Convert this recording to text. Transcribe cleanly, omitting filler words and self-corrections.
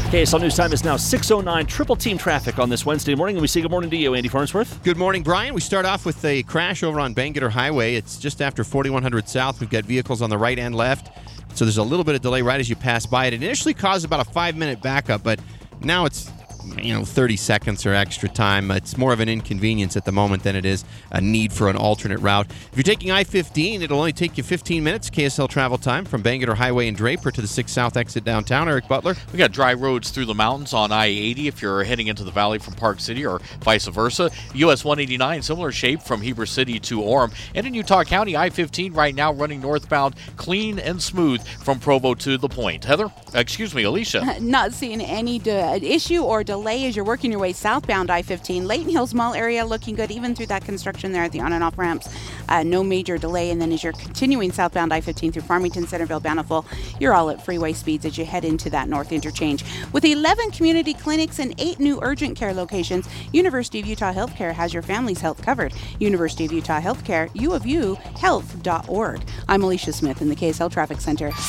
KSL News Time is now 6:09. Triple team traffic on this Wednesday morning, and we say good morning to you, Andy Farnsworth. Good morning, Brian. We start off with a crash over on Bangerter Highway. It's just after 4100 South. We've got vehicles on the right and left, so there's a little bit of delay right as you pass by it. It initially caused about a 5-minute backup, but now it's 30 seconds or extra time. It's more of an inconvenience at the moment than it is a need for an alternate route. If you're taking I-15, it'll only take you 15 minutes, KSL travel time, from Bangerter Highway and Draper to the 6 South exit downtown. Eric Butler. We got dry roads through the mountains on I-80 if you're heading into the valley from Park City or vice versa. US 189, similar shape from Heber City to Orem. And in Utah County, I-15 right now running northbound, clean and smooth from Provo to the Point. Alicia. Not seeing any issue or delay as you're working your way southbound I-15. Layton Hills Mall area looking good even through that construction there at the on and off ramps. No major delay. And then as you're continuing southbound I-15 through Farmington, Centerville, Bountiful, you're all at freeway speeds as you head into that north interchange. With 11 community clinics and 8 new urgent care locations, University of Utah Healthcare has your family's health covered. University of Utah Healthcare, U of U, health.org. I'm Alicia Smith in the KSL Traffic Center.